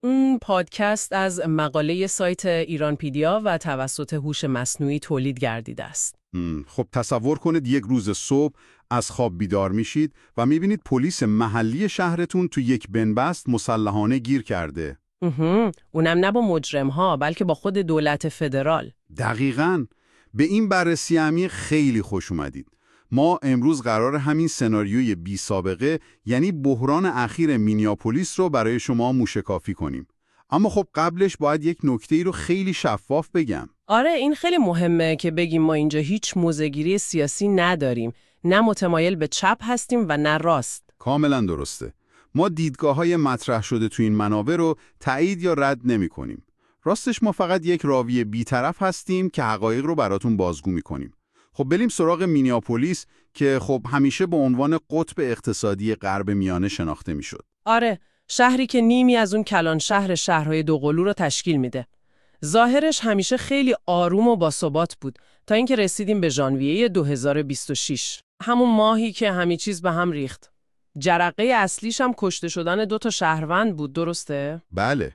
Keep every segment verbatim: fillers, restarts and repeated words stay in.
اون پادکست از مقاله سایت ایرانپیدیا و توسط هوش مصنوعی تولید گردیده است. خب تصور کنید یک روز صبح از خواب بیدار میشید و میبینید پلیس محلی شهرتون تو یک بنبست مسلحانه گیر کرده. اونم نه با مجرم ها بلکه با خود دولت فدرال. دقیقاً. به این بررسی عمیق خیلی خوش اومدید. ما امروز قرار همین سناریوی بی سابقه یعنی بحران اخیر مینیاپولیس رو برای شما موشکافی کنیم. اما خب قبلش باید یک نکته ای رو خیلی شفاف بگم. آره این خیلی مهمه که بگیم ما اینجا هیچ موضع‌گیری سیاسی نداریم. نه متمایل به چپ هستیم و نه راست. کاملا درسته. ما دیدگاه‌های مطرح شده تو این منابع رو تایید یا رد نمی‌کنیم. راستش ما فقط یک راوی بی‌طرف هستیم که حقایق رو براتون بازگو می‌کنیم. خب بریم سراغ مینیاپولیس که خب همیشه به عنوان قطب اقتصادی غرب میانه شناخته میشد. آره، شهری که نیمی از اون کلان شهر شهرهای دوقلو رو تشکیل میده. ظاهرش همیشه خیلی آروم و باثبات بود تا اینکه رسیدیم به ژانویه دو هزار و بیست و شش. همون ماهی که همه چیز به هم ریخت. جرقه اصلیش هم کشته شدن دو تا شهروند بود، درسته؟ بله.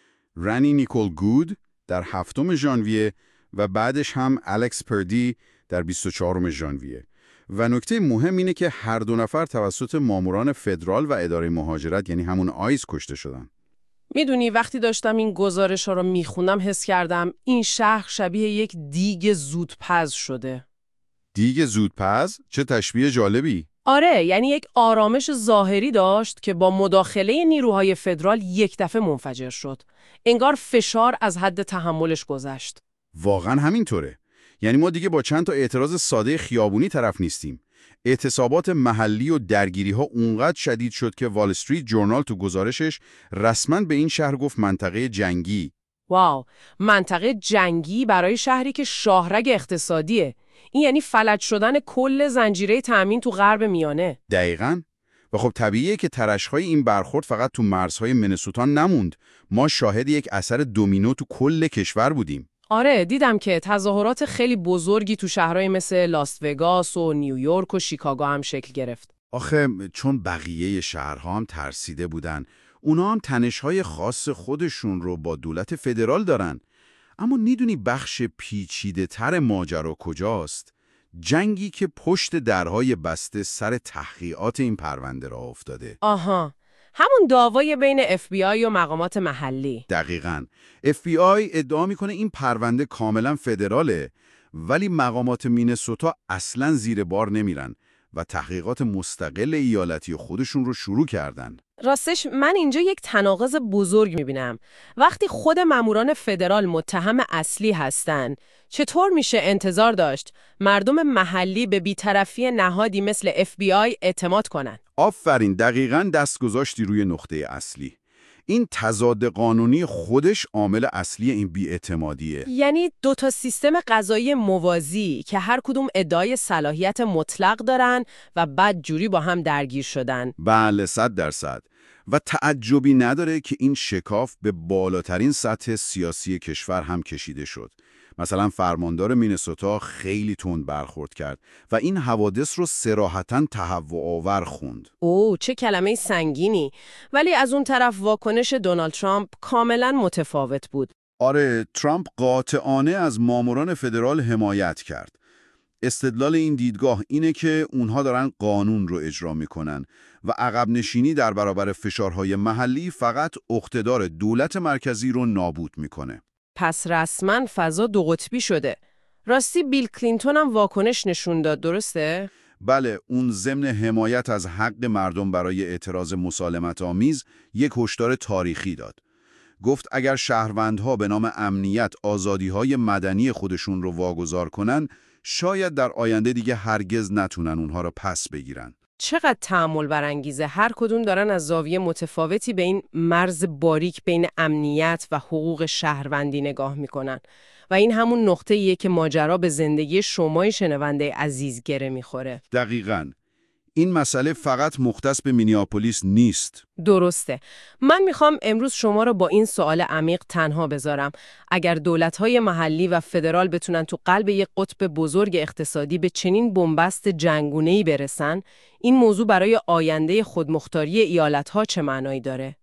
رانی نیکول گود در هفتم ژانویه و بعدش هم الکس پردی در بیست و چهارم ژانویه. و نکته مهم اینه که هر دو نفر توسط ماموران فدرال و اداره مهاجرت یعنی همون آیس کشته شدن. میدونی وقتی داشتم این گزارش‌ها رو میخوندم حس کردم این شهر شبیه یک دیگ زودپز شده. دیگ زودپز؟ چه تشبیه جالبی! آره، یعنی یک آرامش ظاهری داشت که با مداخله نیروهای فدرال یک دفعه منفجر شد. انگار فشار از حد تحملش گذشت. واقعا همینطوره. یعنی ما دیگه با چند تا اعتراض ساده خیابونی طرف نیستیم. اعتصابات محلی و درگیری ها اونقدر شدید شد که وال استریت جورنال تو گزارشش رسما به این شهر گفت منطقه جنگی. واو، منطقه جنگی برای شهری که شاهرگ اقتصادیه. این یعنی فلج شدن کل زنجیره تأمین تو غرب میانه. دقیقاً. و خب طبیعیه که ترش‌های این برخورد فقط تو مرزهای منسوتا نموند. ما شاهد یک اثر دومینو تو کل کشور بودیم. آره، دیدم که تظاهرات خیلی بزرگی تو شهرهای مثل لاس وگاس و نیویورک و شیکاگو هم شکل گرفت. آخه چون بقیه شهرها هم ترسیده بودن، اونا هم تنش‌های خاص خودشون رو با دولت فدرال دارن. اما میدونی بخش پیچیده تر ماجرا کجاست؟ جنگی که پشت درهای بسته سر تحقیقات این پرونده را افتاده. آها، همون دعوای بین اف بی آی و مقامات محلی. دقیقاً. اف بی آی ادعا میکنه این پرونده کاملا فدراله، ولی مقامات مینسوتا اصلاً زیر بار نمیرن و تحقیقات مستقل ایالتی خودشون رو شروع کردن. راستش من اینجا یک تناقض بزرگ میبینم. وقتی خود ماموران فدرال متهم اصلی هستن، چطور میشه انتظار داشت مردم محلی به بی‌طرفی نهادی مثل اف بی آی اعتماد کنن؟ آفرین، دقیقاً دست گذاشتی روی نقطه اصلی. این تضاد قانونی خودش عامل اصلی این بی‌اعتمادیه. یعنی دو تا سیستم قضایی موازی که هر کدوم ادعای صلاحیت مطلق دارن و بعد جوری با هم درگیر شدن. بله، صد درصد. و تعجبی نداره که این شکاف به بالاترین سطح سیاسی کشور هم کشیده شد. مثلا فرماندار مینسوتا خیلی تند برخورد کرد و این حوادث رو صراحتاً تهوع‌آور خوند. اوه، چه کلمه سنگینی. ولی از اون طرف واکنش دونالد ترامپ کاملا متفاوت بود. آره، ترامپ قاطعانه از ماموران فدرال حمایت کرد. استدلال این دیدگاه اینه که اونها دارن قانون رو اجرا میکنن و عقب نشینی در برابر فشارهای محلی فقط اقتدار دولت مرکزی رو نابود میکنه. پس رسما فضا دو قطبی شده. راستی بیل کلینتون هم واکنش نشون داد، درسته؟ بله، اون ضمن حمایت از حق مردم برای اعتراض مسالمت آمیز یک هشدار تاریخی داد. گفت اگر شهروندها به نام امنیت آزادی‌های مدنی خودشون رو واگذار کنن، شاید در آینده دیگه هرگز نتونن اونها رو پس بگیرن. چقدر تأمل برانگیزه. هر کدوم دارن از زاویه متفاوتی به این مرز باریک بین امنیت و حقوق شهروندی نگاه میکنن. و این همون نقطه‌ایه که ماجرا به زندگی شمای شنونده عزیز گره میخوره. دقیقاً. این مسئله فقط مختص به مینیاپولیس نیست. درسته. من میخوام امروز شما رو با این سوال عمیق تنها بذارم. اگر دولت‌های محلی و فدرال بتونن تو قلب یک قطب بزرگ اقتصادی به چنین بنبست جنگونه‌ای برسن، این موضوع برای آینده خودمختاری ایالت‌ها چه معنایی داره؟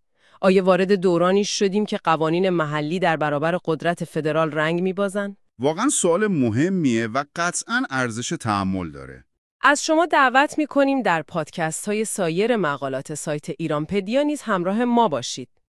آیا وارد دورانی شدیم که قوانین محلی در برابر قدرت فدرال رنگ می‌بازن؟ واقعا سوال مهمیه و قطعاً ارزش تأمل داره. از شما دعوت می‌کنیم در پادکست‌های سایر مقالات سایت ایرانپدیا نیز همراه ما باشید.